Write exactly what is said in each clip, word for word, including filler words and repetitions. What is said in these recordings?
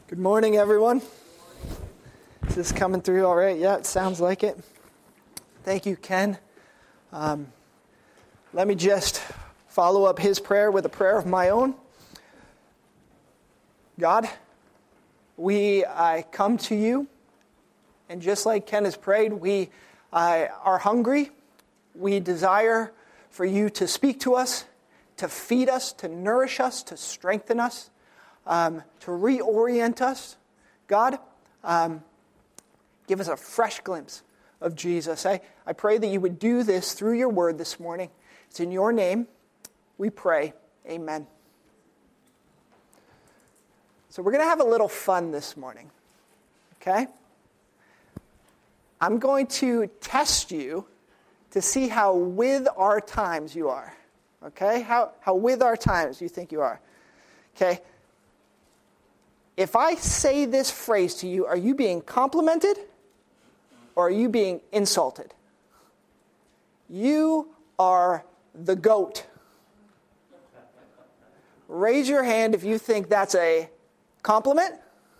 Good morning, everyone. Is this coming through all right? Yeah, it sounds like it. Thank you, Ken. Um, let me just follow up his prayer with a prayer of my own. God, we I come to you, and just like Ken has prayed, we I, are hungry. We desire for you to speak to us, to feed us, to nourish us, to strengthen us. Um, to reorient us. God, um, give us a fresh glimpse of Jesus. I, I pray that you would do this through your word this morning. It's in your name we pray. Amen. So we're going to have a little fun this morning. Okay? I'm going to test you to see how with our times you are. Okay? How, how with our times you think you are. Okay? If I say this phrase to you, are you being complimented or are you being insulted? You are the goat. Raise your hand if you think that's a compliment.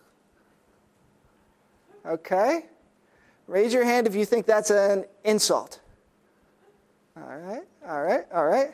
Okay. Raise your hand if you think that's an insult. All right, all right, all right.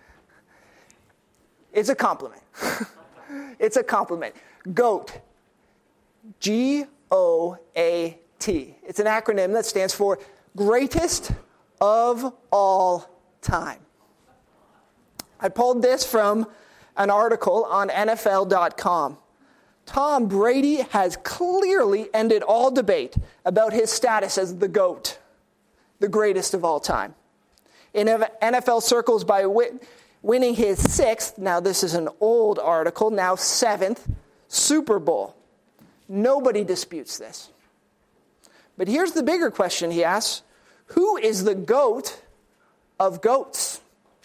It's a compliment. It's a compliment. GOAT. G O A T. It's an acronym that stands for Greatest of All Time. I pulled this from an article on N F L dot com. Tom Brady has clearly ended all debate about his status as the GOAT, the greatest of all time. In N F L circles, by win- winning his sixth, now this is an old article, now seventh, Super Bowl. Nobody disputes this. But here's the bigger question he asks. Who is the GOAT of goats?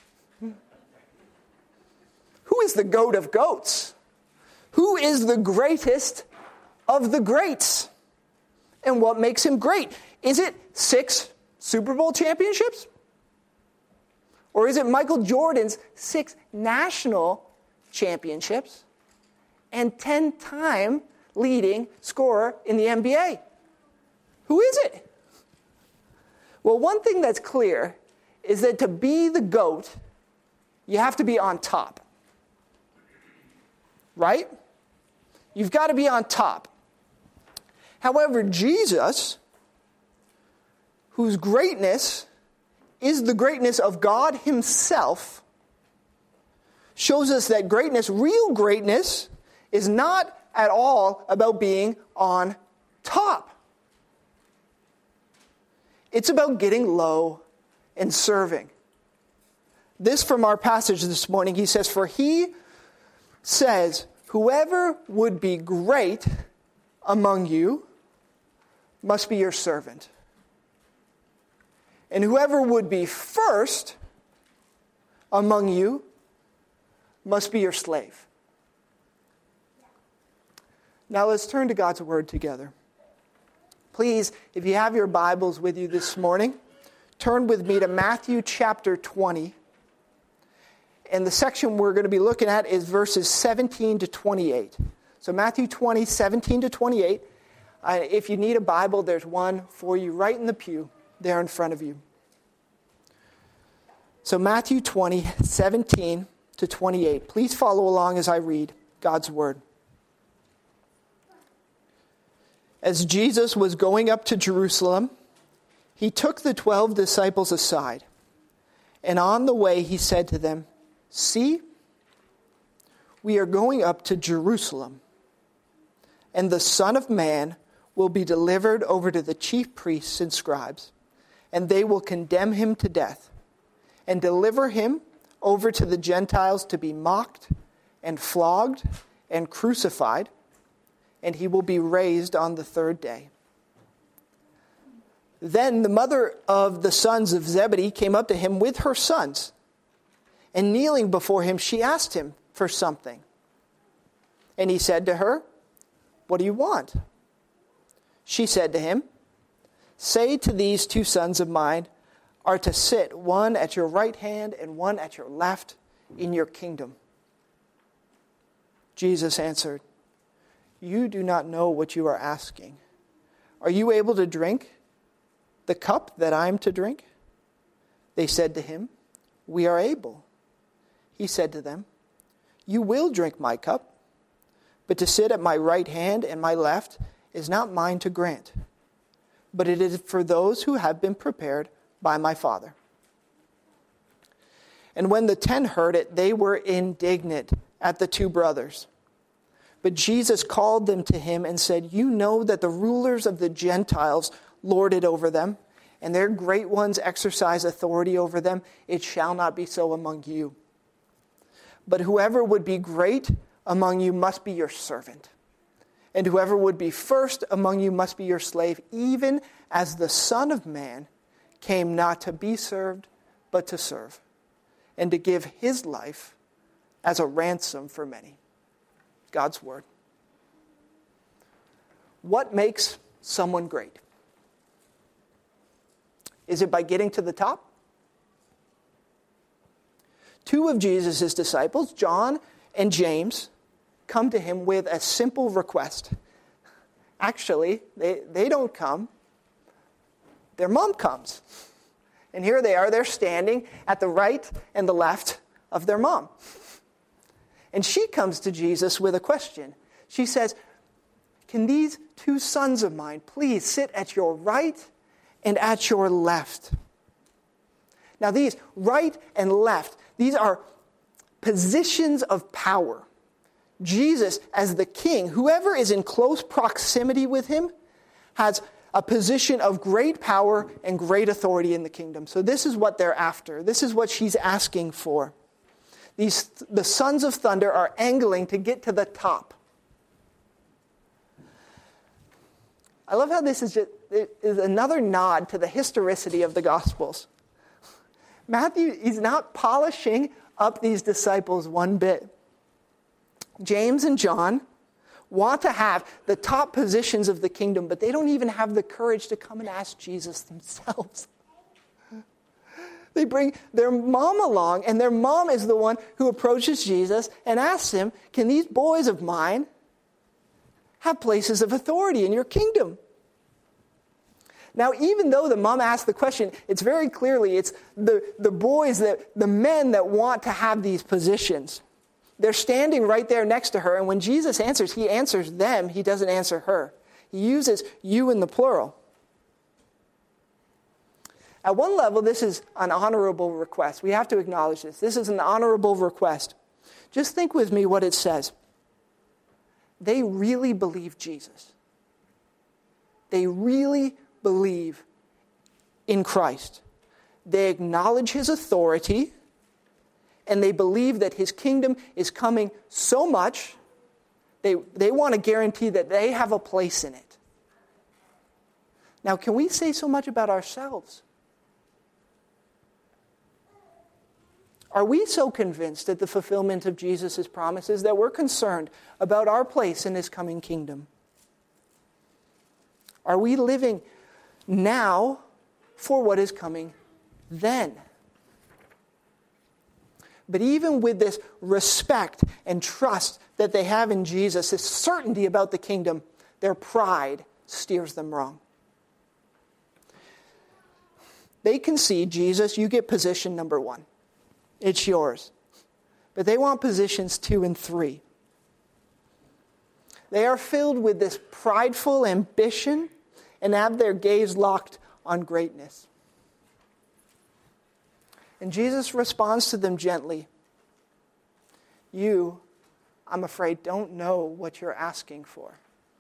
Who is the GOAT of goats? Who is the greatest of the greats? And what makes him great? Is it six Super Bowl championships? Or is it Michael Jordan's six national championships and ten-time leading scorer in the N B A? Who is it? Well, one thing that's clear is that to be the GOAT, you have to be on top. Right? You've got to be on top. However, Jesus, whose greatness is the greatness of God himself, shows us that greatness, real greatness, is not at all about being on top. It's about getting low and serving. This from our passage this morning, he says, for he says, whoever would be great among you must be your servant. And whoever would be first among you must be your slave. Now let's turn to God's word together. Please, if you have your Bibles with you this morning, turn with me to Matthew chapter twenty. And the section we're going to be looking at is verses seventeen to twenty-eight. So Matthew twenty, seventeen to twenty-eight. Uh, if you need a Bible, there's one for you right in the pew there in front of you. So Matthew twenty, seventeen to twenty-eight. Please follow along as I read God's word. As Jesus was going up to Jerusalem, he took the twelve disciples aside, and on the way he said to them, see, we are going up to Jerusalem, and the Son of Man will be delivered over to the chief priests and scribes, and they will condemn him to death, and deliver him over to the Gentiles to be mocked, and flogged, and crucified, and he will be raised on the third day. Then the mother of the sons of Zebedee came up to him with her sons, and kneeling before him, she asked him for something. And he said to her, what do you want? She said to him, say to these two sons of mine are to sit, one at your right hand and one at your left in your kingdom. Jesus answered, you do not know what you are asking. Are you able to drink the cup that I am to drink?" They said to him, "We are able." He said to them, "You will drink my cup, but to sit at my right hand and my left is not mine to grant, but it is for those who have been prepared by my Father." And when the ten heard it, they were indignant at the two brothers. But Jesus called them to him and said, "You know that the rulers of the Gentiles lord it over them, and their great ones exercise authority over them. It shall not be so among you. But whoever would be great among you must be your servant. And whoever would be first among you must be your slave, even as the Son of Man came not to be served, but to serve, and to give his life as a ransom for many." God's word. What makes someone great? Is it by getting to the top? Two of Jesus' disciples, John and James, come to him with a simple request. Actually, they, they don't come. Their mom comes. And here they are, they're standing at the right and the left of their mom. And she comes to Jesus with a question. She says, "Can these two sons of mine please sit at your right and at your left?" Now these right and left, these are positions of power. Jesus, as the king, whoever is in close proximity with him, has a position of great power and great authority in the kingdom. So this is what they're after. This is what she's asking for. These, the sons of thunder are angling to get to the top. I love how this is just it is another nod to the historicity of the Gospels. Matthew is not polishing up these disciples one bit. James and John want to have the top positions of the kingdom, but they don't even have the courage to come and ask Jesus themselves. They bring their mom along, and their mom is the one who approaches Jesus and asks him, "Can these boys of mine have places of authority in your kingdom?" Now, even though the mom asked the question, it's very clearly it's the, the boys, that the men that want to have these positions. They're standing right there next to her, and when Jesus answers, he answers them. He doesn't answer her. He uses you in the plural. At one level, this is an honorable request. We have to acknowledge this. This is an honorable request. Just think with me what it says. They really believe Jesus. They really believe in Christ. They acknowledge his authority, and they believe that his kingdom is coming so much, they, they want to guarantee that they have a place in it. Now, can we say so much about ourselves? Are we so convinced at the fulfillment of Jesus' promises that we're concerned about our place in his coming kingdom? Are we living now for what is coming then? But even with this respect and trust that they have in Jesus, this certainty about the kingdom, their pride steers them wrong. They concede, Jesus, you get position number one. It's yours. But they want positions two and three. They are filled with this prideful ambition and have their gaze locked on greatness. And Jesus responds to them gently. You, I'm afraid, don't know what you're asking for.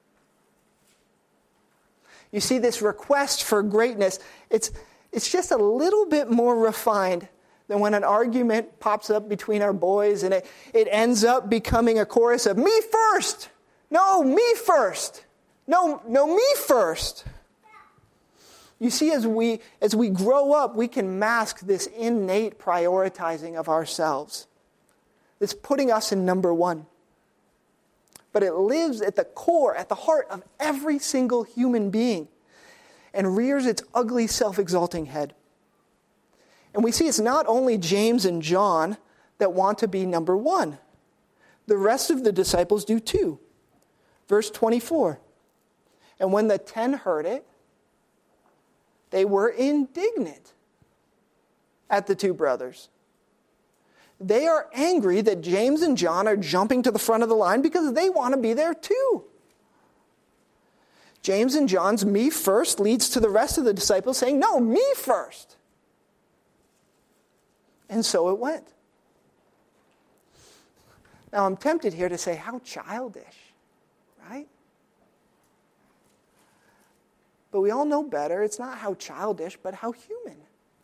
You see, this request for greatness, it's, it's just a little bit more refined than when an argument pops up between our boys and it, it ends up becoming a chorus of me first. No, me first. No, no, me first. You see, as we as we grow up, we can mask this innate prioritizing of ourselves. It's putting us in number one. But it lives at the core, at the heart of every single human being and rears its ugly self-exalting head. And we see it's not only James and John that want to be number one. The rest of the disciples do too. Verse twenty-four. And when the ten heard it, they were indignant at the two brothers. They are angry that James and John are jumping to the front of the line because they want to be there too. James and John's me first leads to the rest of the disciples saying, no, me first. And so it went. Now I'm tempted here to say, how childish, right? But we all know better. It's not how childish, but how human.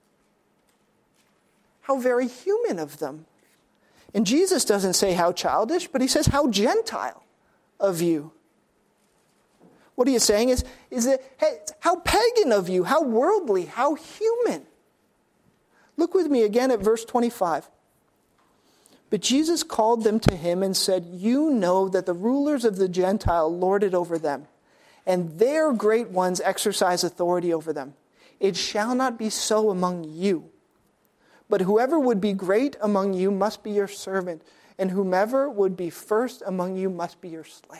How very human of them. And Jesus doesn't say how childish, but he says how Gentile of you. What he is saying is, is that, hey, how pagan of you, how worldly, how human. Look with me again at verse twenty-five. But Jesus called them to him and said, you know that the rulers of the Gentile lord it over them, and their great ones exercise authority over them. It shall not be so among you. But whoever would be great among you must be your servant, and whomever would be first among you must be your slave.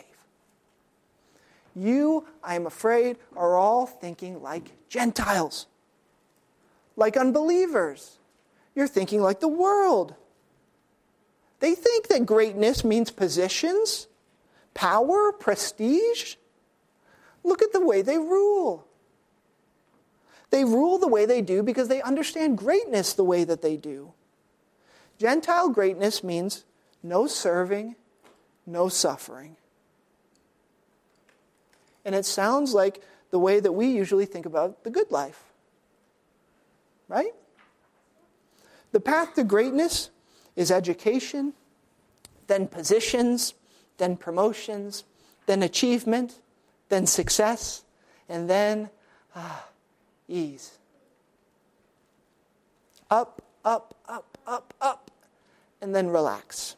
You, I am afraid, are all thinking like Gentiles, like unbelievers. You're thinking like the world. They think that greatness means positions, power, prestige. Look at the way they rule. They rule the way they do because they understand greatness the way that they do. Gentile greatness means no serving, no suffering. And it sounds like the way that we usually think about the good life. Right? The path to greatness is education, then positions, then promotions, then achievement, then success, and then ah, ease. Up, up, up, up, up, and then relax.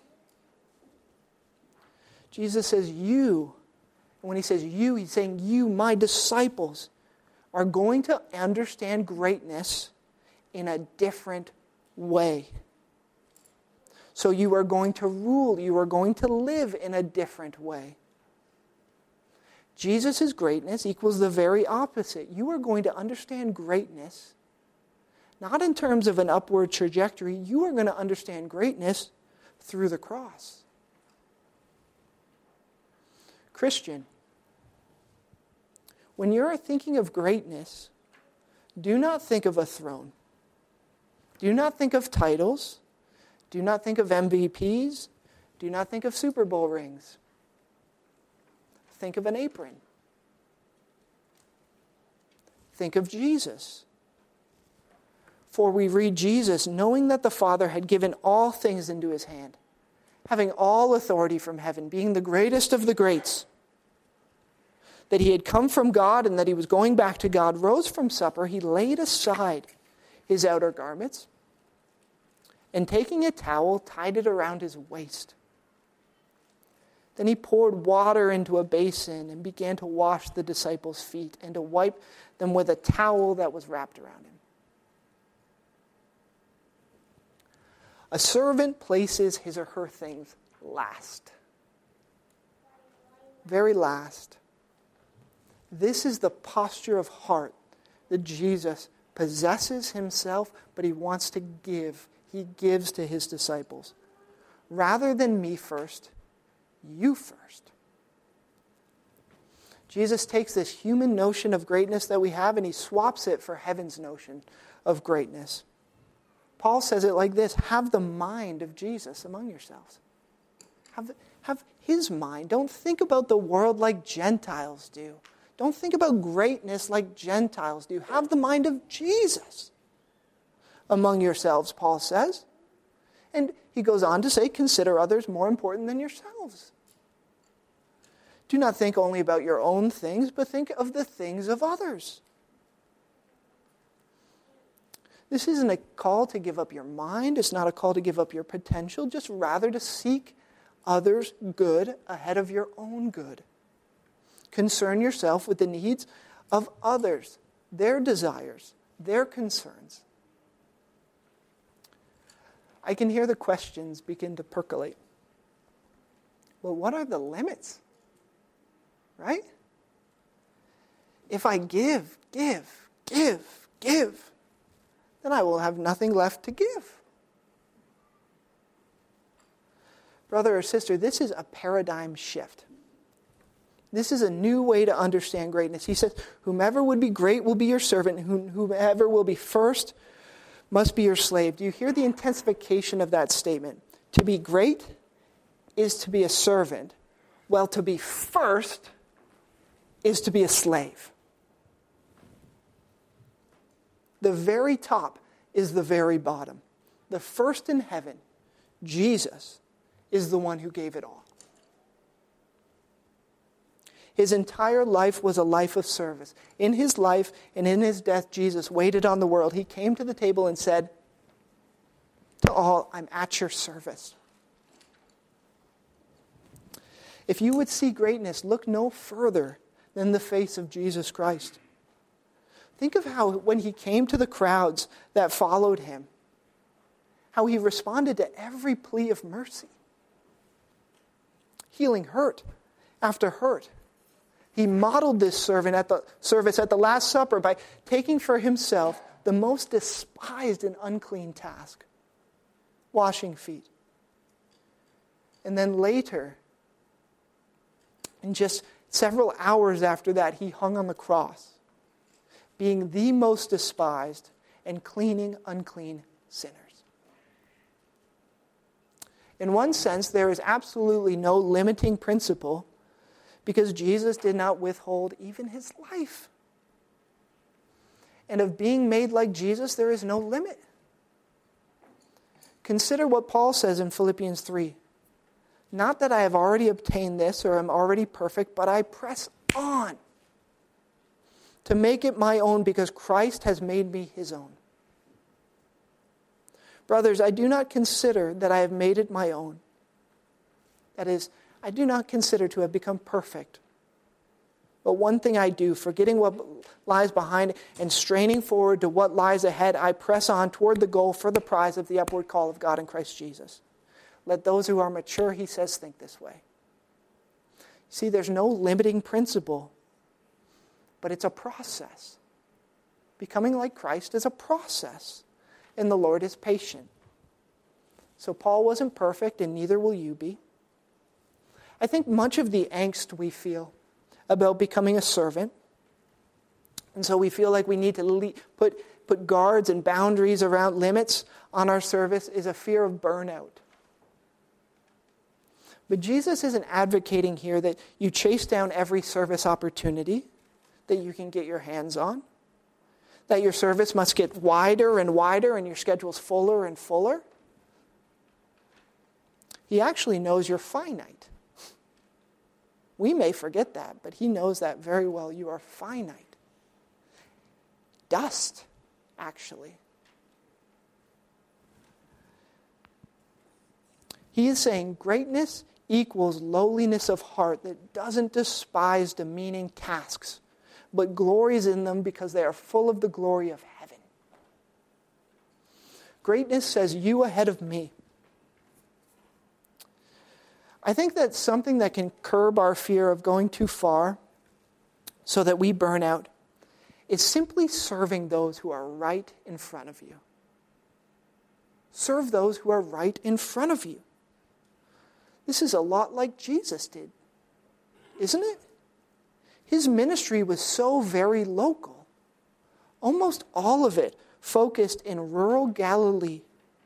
Jesus says, you, and when he says you, he's saying you, my disciples, are going to understand greatness in a different way. So you are going to rule, you are going to live in a different way. Jesus' greatness equals the very opposite. You are going to understand greatness, not in terms of an upward trajectory. You are going to understand greatness through the cross. Christian, when you're thinking of greatness, do not think of a throne. Do not think of titles. Do not think of M V Ps. Do not think of Super Bowl rings. Think of an apron. Think of Jesus. For we read Jesus, knowing that the Father had given all things into his hand, having all authority from heaven, being the greatest of the greats, that he had come from God and that he was going back to God, rose from supper, he laid aside his outer garments, and taking a towel, tied it around his waist. Then he poured water into a basin and began to wash the disciples' feet and to wipe them with a towel that was wrapped around him. A servant places his or her things last. Very last. This is the posture of heart that Jesus possesses himself, but he wants to give. He gives to his disciples. Rather than me first, you first. Jesus takes this human notion of greatness that we have and he swaps it for heaven's notion of greatness. Paul says it like this: have the mind of Jesus among yourselves. Have, the, have his mind. Don't think about the world like Gentiles do. Don't think about greatness like Gentiles do. Have the mind of Jesus among yourselves, Paul says. And he goes on to say, consider others more important than yourselves. Do not think only about your own things, but think of the things of others. This isn't a call to give up your mind. It's not a call to give up your potential, just rather to seek others' good ahead of your own good. Concern yourself with the needs of others, their desires, their concerns. I can hear the questions begin to percolate. Well, what are the limits? right? If I give, give, give, give, then I will have nothing left to give. Brother or sister, this is a paradigm shift. This is a new way to understand greatness. He says, whomever would be great will be your servant, and whomever will be first must be your slave. Do you hear the intensification of that statement? To be great is to be a servant, while to be first is to be a slave. The very top is the very bottom. The first in heaven, Jesus, is the one who gave it all. His entire life was a life of service. In his life and in his death, Jesus waited on the world. He came to the table and said, to all, I'm at your service. If you would see greatness, look no further than the face of Jesus Christ. Think of how when he came to the crowds that followed him, how he responded to every plea of mercy. Healing hurt after hurt. He modeled this servant at the service at the Last Supper by taking for himself the most despised and unclean task, washing feet. And then later, and just several hours after that, he hung on the cross, being the most despised and cleaning unclean sinners. In one sense, there is absolutely no limiting principle because Jesus did not withhold even his life. And of being made like Jesus, there is no limit. Consider what Paul says in Philippians three. Not that I have already obtained this or am already perfect, but I press on to make it my own because Christ has made me his own. Brothers, I do not consider that I have made it my own. That is, I do not consider to have become perfect. But one thing I do, forgetting what lies behind and straining forward to what lies ahead, I press on toward the goal for the prize of the upward call of God in Christ Jesus. Let those who are mature, he says, think this way. See, there's no limiting principle, but it's a process. Becoming like Christ is a process, and the Lord is patient. So Paul wasn't perfect, and neither will you be. I think much of the angst we feel about becoming a servant, and so we feel like we need to le- put, put guards and boundaries around limits on our service, is a fear of burnout. But Jesus isn't advocating here that you chase down every service opportunity that you can get your hands on, that your service must get wider and wider and your schedule's fuller and fuller. He actually knows you're finite. We may forget that, but he knows that very well. You are finite. Dust, actually. He is saying greatness equals lowliness of heart that doesn't despise demeaning tasks, but glories in them because they are full of the glory of heaven. Greatness says, you ahead of me. I think that's something that can curb our fear of going too far so that we burn out is simply serving those who are right in front of you. Serve those who are right in front of you. This is a lot like Jesus did, isn't it? His ministry was so very local. Almost all of it focused in rural Galilee.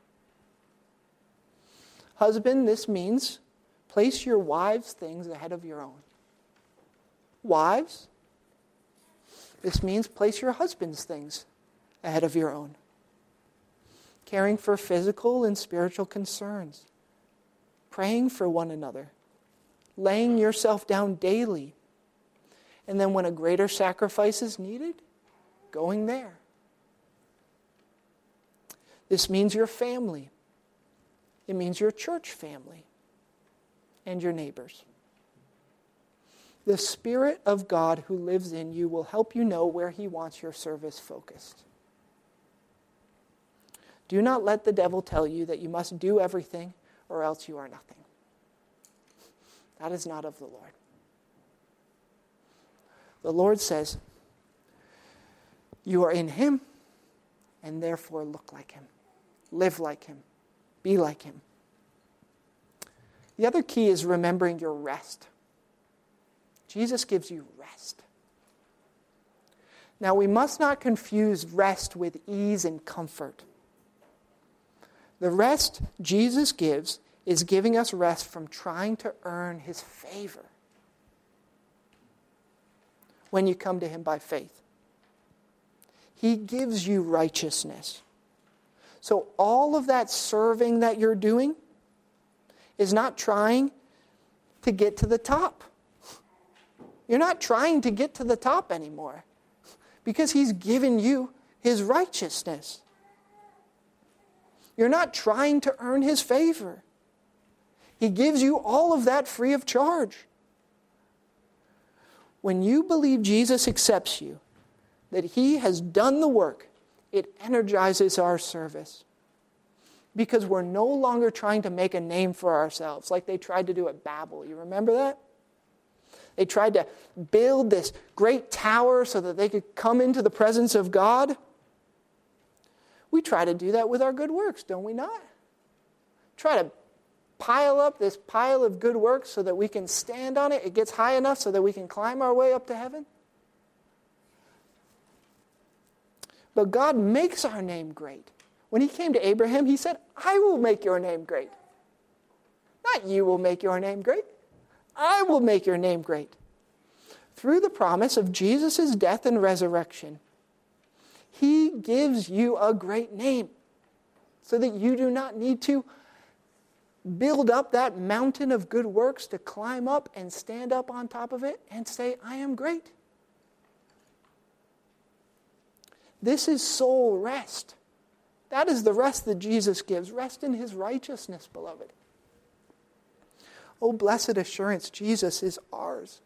Husband, this means place your wives' things ahead of your own. Wives, this means place your husband's things ahead of your own. Caring for physical and spiritual concerns. Praying for one another. Laying yourself down daily. And then when a greater sacrifice is needed, going there. This means your family. It means your church family. And your neighbors. The Spirit of God who lives in you will help you know where he wants your service focused. Do not let the devil tell you that you must do everything or else you are nothing. That is not of the Lord. The Lord says, you are in him, and therefore look like him. Live like him. Be like him. The other key is remembering your rest. Jesus gives you rest. Now, we must not confuse rest with ease and comfort. The rest Jesus gives is giving us rest from trying to earn his favor when you come to him by faith. He gives you righteousness. So all of that serving that you're doing is not trying to get to the top. You're not trying to get to the top anymore because he's given you his righteousness. You're not trying to earn his favor. He gives you all of that free of charge. When you believe Jesus accepts you, that he has done the work, it energizes our service. Because we're no longer trying to make a name for ourselves like they tried to do at Babel. You remember that? They tried to build this great tower so that they could come into the presence of God. We try to do that with our good works, don't we not? Try to pile up this pile of good works so that we can stand on it. It gets high enough so that we can climb our way up to heaven. But God makes our name great. When he came to Abraham, he said, I will make your name great. Not you will make your name great. I will make your name great. Through the promise of Jesus' death and resurrection, he gives you a great name so that you do not need to build up that mountain of good works to climb up and stand up on top of it and say, I am great. This is soul rest. That is the rest that Jesus gives. Rest in his righteousness, beloved. Oh, blessed assurance, Jesus is ours.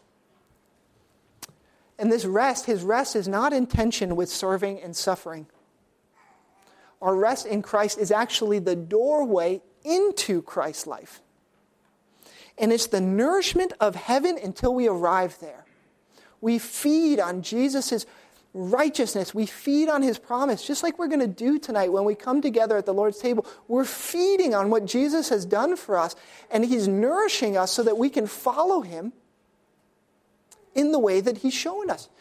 And this rest, his rest is not in tension with serving and suffering. Our rest in Christ is actually the doorway into Christ's life. And it's the nourishment of heaven until we arrive there. We feed on Jesus' righteousness. We feed on his promise, just like we're going to do tonight when we come together at the Lord's table. We're feeding on what Jesus has done for us, and he's nourishing us so that we can follow him in the way that he's shown us.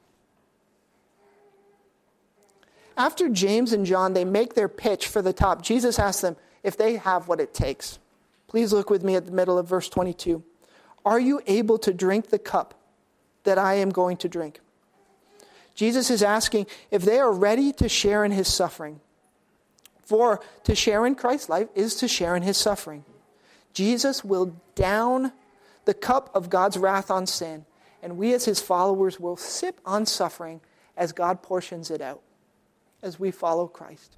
After James and John, they make their pitch for the top, Jesus asks them if they have what it takes. Please look with me at the middle of verse twenty-two. Are you able to drink the cup that I am going to drink? Jesus is asking if they are ready to share in his suffering. For to share in Christ's life is to share in his suffering. Jesus will down the cup of God's wrath on sin, and we as his followers will sip on suffering as God portions it out, as we follow Christ.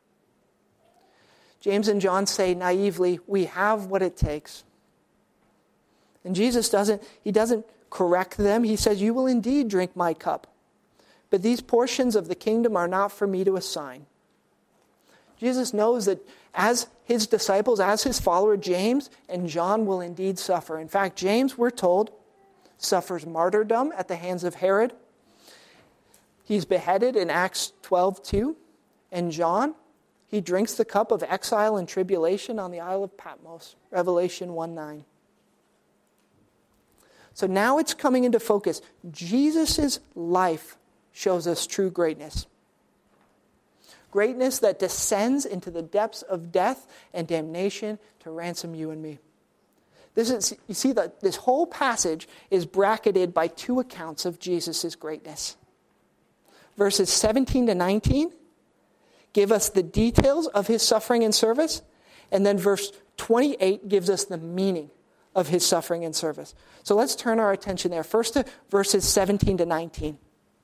James and John say naively, we have what it takes. And Jesus doesn't, he doesn't correct them. He says, you will indeed drink my cup. But these portions of the kingdom are not for me to assign. Jesus knows that as his disciples, as his follower, James and John will indeed suffer. In fact, James, we're told, suffers martyrdom at the hands of Herod. He's beheaded in Acts twelve two. And John, he drinks the cup of exile and tribulation on the Isle of Patmos, Revelation one nine. So now it's coming into focus. Jesus' life shows us true greatness. Greatness that descends into the depths of death and damnation to ransom you and me. This is, you see, that this whole passage is bracketed by two accounts of Jesus' greatness. Verses seventeen to nineteen give us the details of his suffering and service, and then verse twenty-eight gives us the meaning of his suffering and service. So let's turn our attention there. First to verses seventeen to nineteen.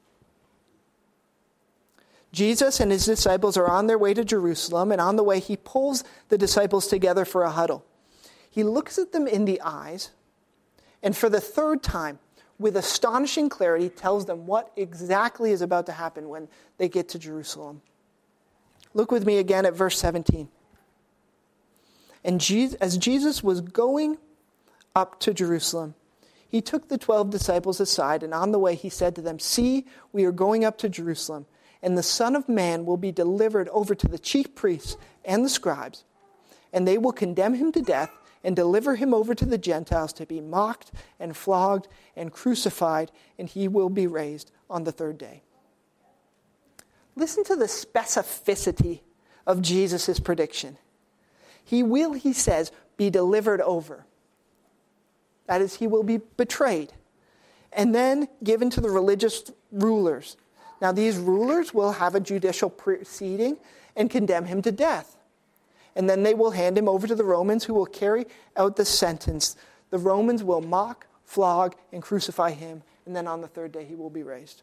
Jesus and his disciples are on their way to Jerusalem, and on the way he pulls the disciples together for a huddle. He looks at them in the eyes, and for the third time, with astonishing clarity, tells them what exactly is about to happen when they get to Jerusalem. Look with me again at verse seventeen. And Jesus, as Jesus was going up to Jerusalem, he took the twelve disciples aside, and on the way he said to them, "See, we are going up to Jerusalem, and the Son of Man will be delivered over to the chief priests and the scribes, and they will condemn him to death and deliver him over to the Gentiles to be mocked and flogged and crucified, and he will be raised on the third day." Listen to the specificity of Jesus' prediction. He will, he says, be delivered over. That is, he will be betrayed and then given to the religious rulers. Now, these rulers will have a judicial proceeding and condemn him to death. And then they will hand him over to the Romans, who will carry out the sentence. The Romans will mock, flog, and crucify him. And then on the third day, he will be raised.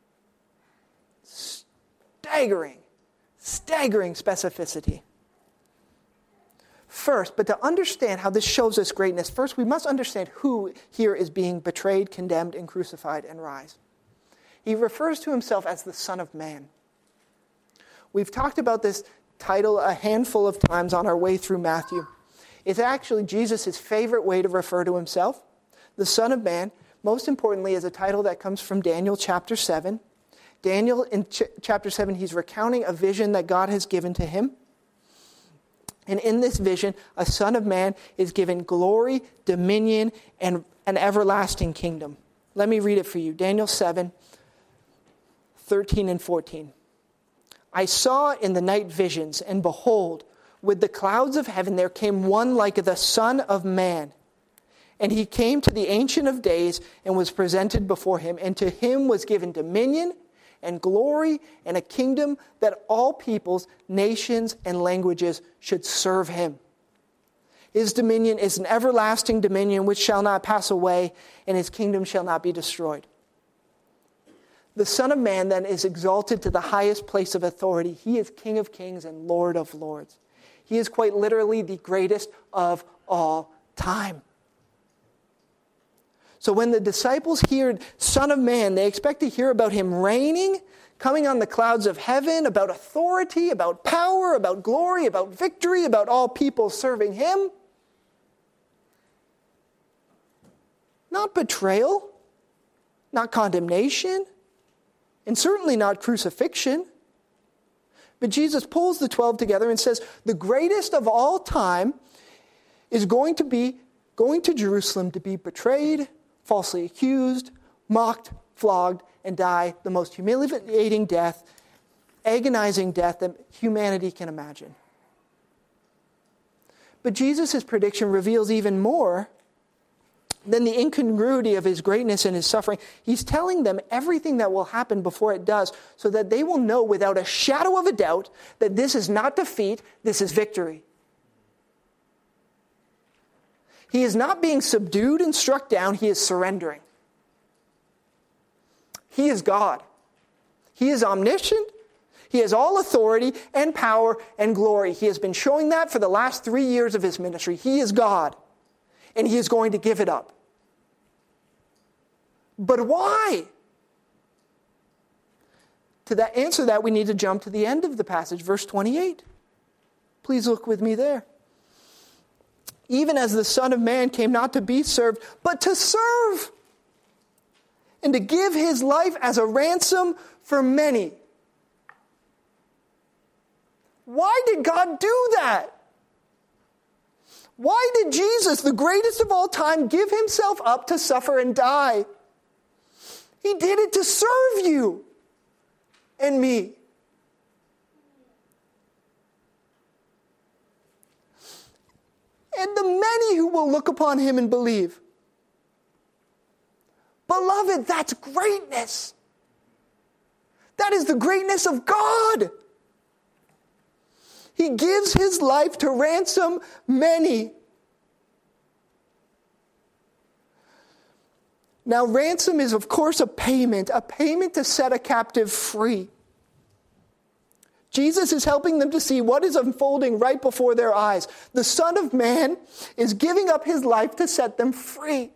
Staggering, staggering specificity. First, but to understand how this shows us greatness, first we must understand who here is being betrayed, condemned, and crucified and rise. He refers to himself as the Son of Man. We've talked about this title a handful of times on our way through Matthew. It's actually Jesus' favorite way to refer to himself. The Son of Man, most importantly, is a title that comes from Daniel chapter seven. Daniel, in ch- chapter seven, he's recounting a vision that God has given to him. And in this vision, a Son of Man is given glory, dominion, and an everlasting kingdom. Let me read it for you. Daniel seven, thirteen and fourteen. "I saw in the night visions, and behold, with the clouds of heaven there came one like the Son of Man. And he came to the Ancient of Days and was presented before him. And to him was given dominion and glory and a kingdom that all peoples, nations, and languages should serve him. His dominion is an everlasting dominion which shall not pass away, and his kingdom shall not be destroyed." The Son of Man then is exalted to the highest place of authority. He is King of kings and Lord of lords. He is quite literally the greatest of all time. So when the disciples hear Son of Man, they expect to hear about him reigning, coming on the clouds of heaven, about authority, about power, about glory, about victory, about all people serving him. Not betrayal, not condemnation, and certainly not crucifixion. But Jesus pulls the twelve together and says, the greatest of all time is going to be going to Jerusalem to be betrayed, falsely accused, mocked, flogged, and die the most humiliating death, agonizing death that humanity can imagine. But Jesus' prediction reveals even more than the incongruity of his greatness and his suffering. He's telling them everything that will happen before it does, so that they will know without a shadow of a doubt that this is not defeat, this is victory. He is not being subdued and struck down, he is surrendering. He is God. He is omniscient. He has all authority and power and glory. He has been showing that for the last three years of his ministry. He is God, and he is going to give it up. But why? To that answer that, we need to jump to the end of the passage, verse twenty-eight. Please look with me there. "Even as the Son of Man came not to be served, but to serve, and to give his life as a ransom for many." Why did God do that? Why did Jesus, the greatest of all time, give himself up to suffer and die? He did it to serve you and me. And the many who will look upon him and believe. Beloved, that's greatness. That is the greatness of God. He gives his life to ransom many. Now, ransom is, of course, a payment, a payment to set a captive free. Jesus is helping them to see what is unfolding right before their eyes. The Son of Man is giving up his life to set them free.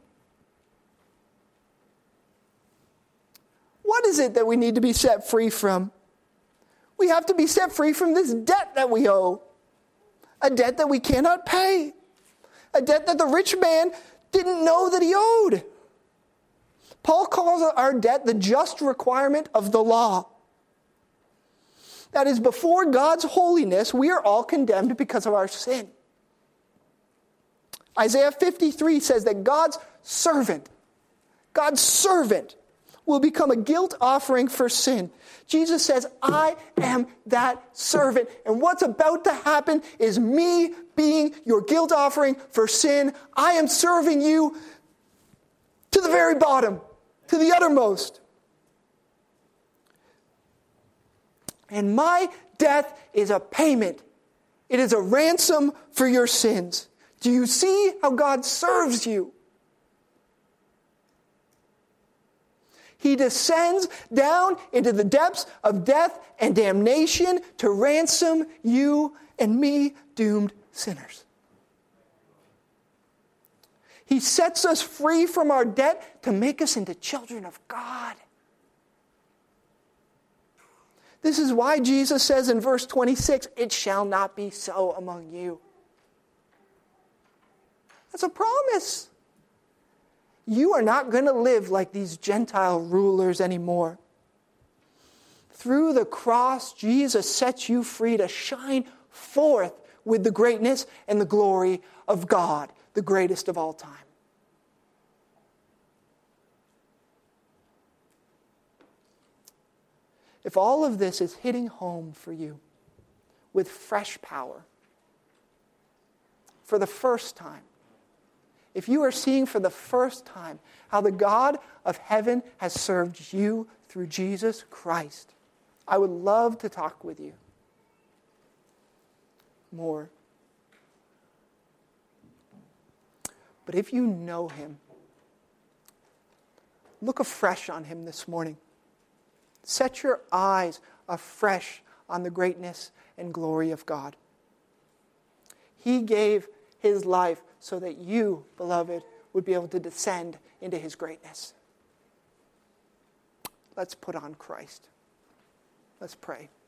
What is it that we need to be set free from? We have to be set free from this debt that we owe. A debt that we cannot pay. A debt that the rich man didn't know that he owed. calls our debt the just requirement of the law. That is, before God's holiness, we are all condemned because of our sin. Isaiah fifty-three says that God's servant, God's servant will become a guilt offering for sin. Jesus says, I am that servant. And what's about to happen is me being your guilt offering for sin. I am serving you to the very bottom, to the uttermost. And my death is a payment. It is a ransom for your sins. Do you see how God serves you? He descends down into the depths of death and damnation to ransom you and me, doomed sinners. He sets us free from our debt to make us into children of God. This is why Jesus says in verse twenty-six, it shall not be so among you. That's a promise. You are not going to live like these Gentile rulers anymore. Through the cross, Jesus sets you free to shine forth with the greatness and the glory of God, the greatest of all time. If all of this is hitting home for you with fresh power, for the first time, if you are seeing for the first time how the God of heaven has served you through Jesus Christ, I would love to talk with you more. But if you know him, look afresh on him this morning. Set your eyes afresh on the greatness and glory of God. He gave his life so that you, beloved, would be able to descend into his greatness. Let's put on Christ. Let's pray.